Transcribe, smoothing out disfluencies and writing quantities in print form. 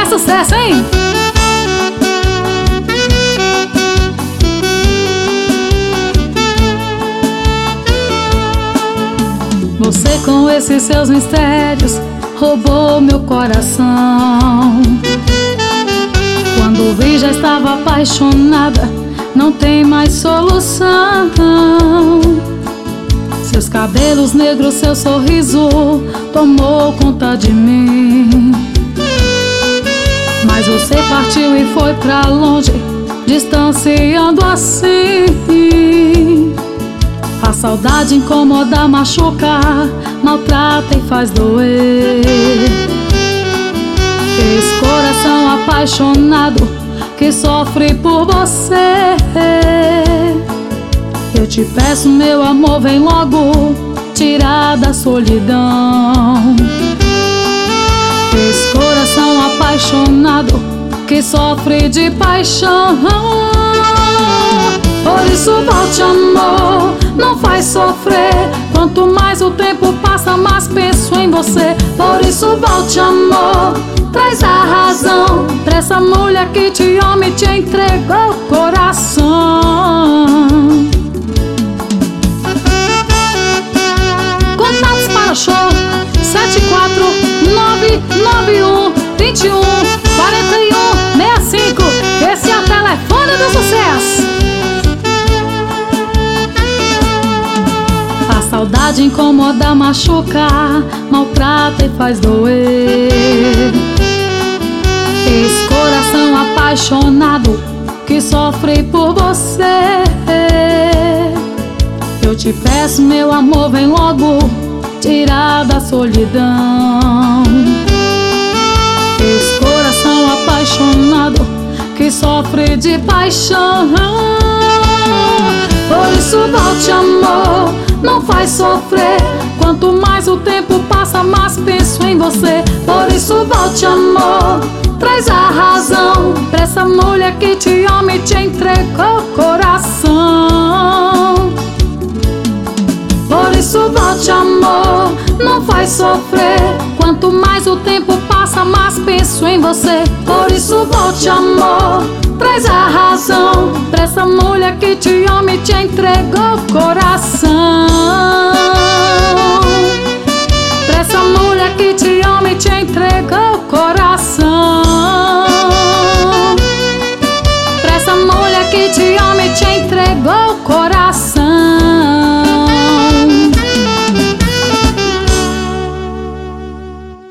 é sucesso, hein? Você com esses seus mistérios roubou meu coração. Quando vi já estava apaixonada, não tem mais solução. Seus cabelos negros, seu sorriso tomou conta de mim. Mas você partiu e foi pra longe, distanciando assim. A saudade incomoda, machuca, maltrata e faz doer. Esse coração apaixonado que sofre por você. Eu te peço, meu amor, vem logo tirar da solidão. Esse coração apaixonado que sofre de paixão. Por isso volte, amor, não faz sofrer. Quanto mais o tempo passa, mais penso em você. Por isso volte, amor, traz a razão pra essa mulher que te ama e te entregou o coração. Contatos para o show 74991214165. Esse é o telefone do sucesso. A saudade incomoda, machuca, maltrata e faz doer. Esse coração apaixonado que sofre por você. Eu te peço, meu amor, vem logo tirar da solidão. Esse coração apaixonado que sofre de paixão. Por isso volte, amor, não faz sofrer. Quanto mais o tempo passa, mais penso em você. Por isso volte, amor, traz a razão pra essa mulher que te ama e te entregou o coração. Por isso volte, amor, não faz sofrer. Quanto mais o tempo passa, mais penso em você. Por isso volte, amor, traz a razão pra essa mulher que te ama e te entregou o coração.